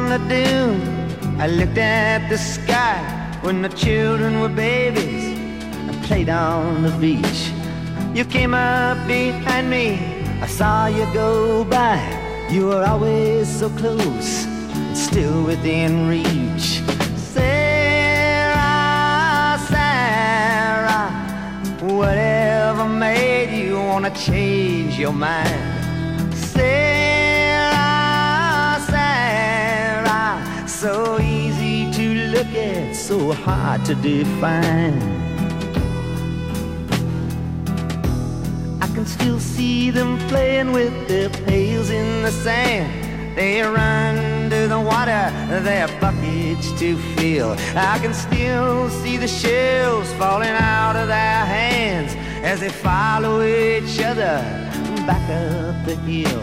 the dune, I looked at the sky when the children were babies and played on the beach. You came up behind me, I saw you go by. You were always so close and still within reach. Sarah, Sarah, whatever made you wanna change your mind? Sarah, Sarah, so easy to look at, so hard to define. I can still see them playing with their pails in the sand. They run to the water, their buckets to fill. I can still see the shells falling out of their hands as they follow each other back up the hill.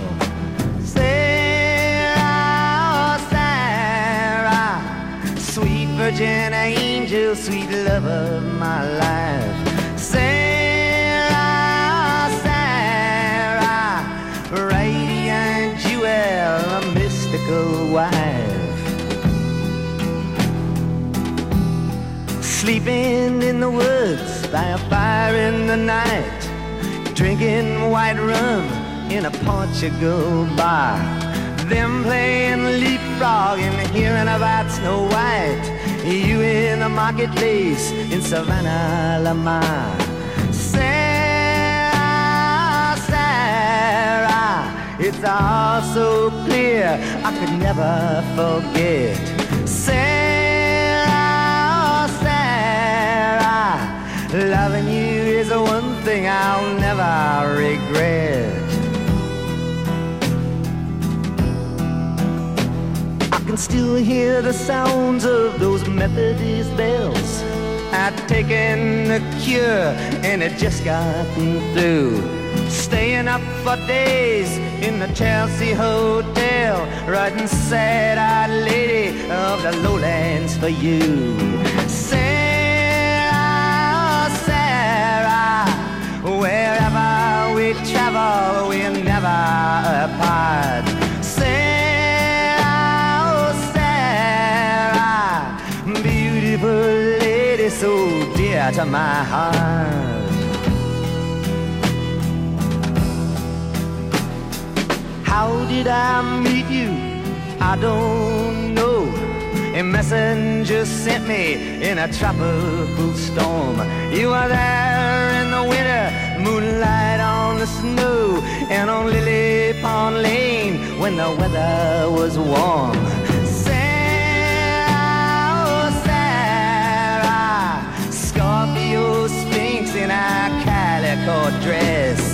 Sarah, Sarah, sweet virgin angel, sweet love of my life. Sarah, Sarah, radiant jewel, a mystical wife. Sleeping in the woods by a fire in the night, drinking white rum in a Portugal bar. Them playing leapfrog and hearing about Snow White. You in the marketplace in Savannah, Lamar. Sarah, Sarah, it's all so clear I could never forget. Sarah, Sarah, loving you is the one thing I'll never regret. I can still hear the sounds of those Methodist bells. I'd taken the cure and it just gotten through. Staying up for days in the Chelsea Hotel, writing sad-eyed lady of the lowlands for you. Sarah, Sarah, wherever we travel, we're never apart. Sarah, Sarah, beautiful lady, so dear to my heart. How did I meet you? I don't know. A messenger sent me in a tropical storm. You were there in the winter, moonlight on the snow, and on Lily Pond Lane when the weather was warm. Sarah, Sarah, Scorpio Sphinx in a calico dress.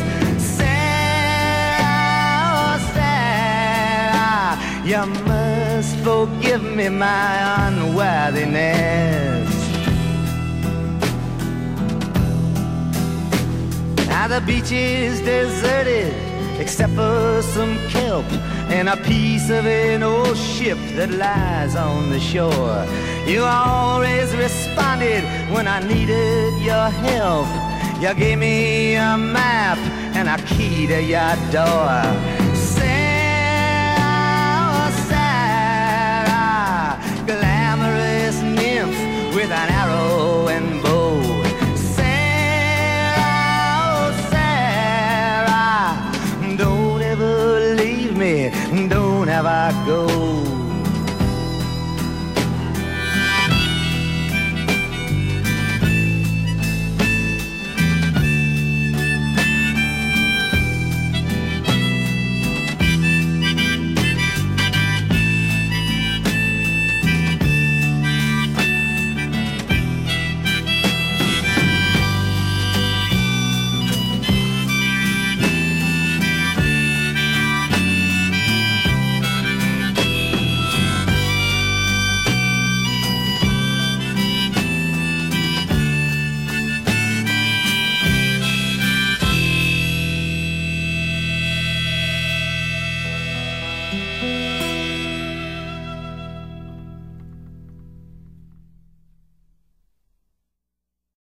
You must forgive me my unworthiness. Now the beach is deserted except for some kelp and a piece of an old ship that lies on the shore. You always responded when I needed your help. You gave me a map and a key to your door. Glamorous nymph with an arrow and bow.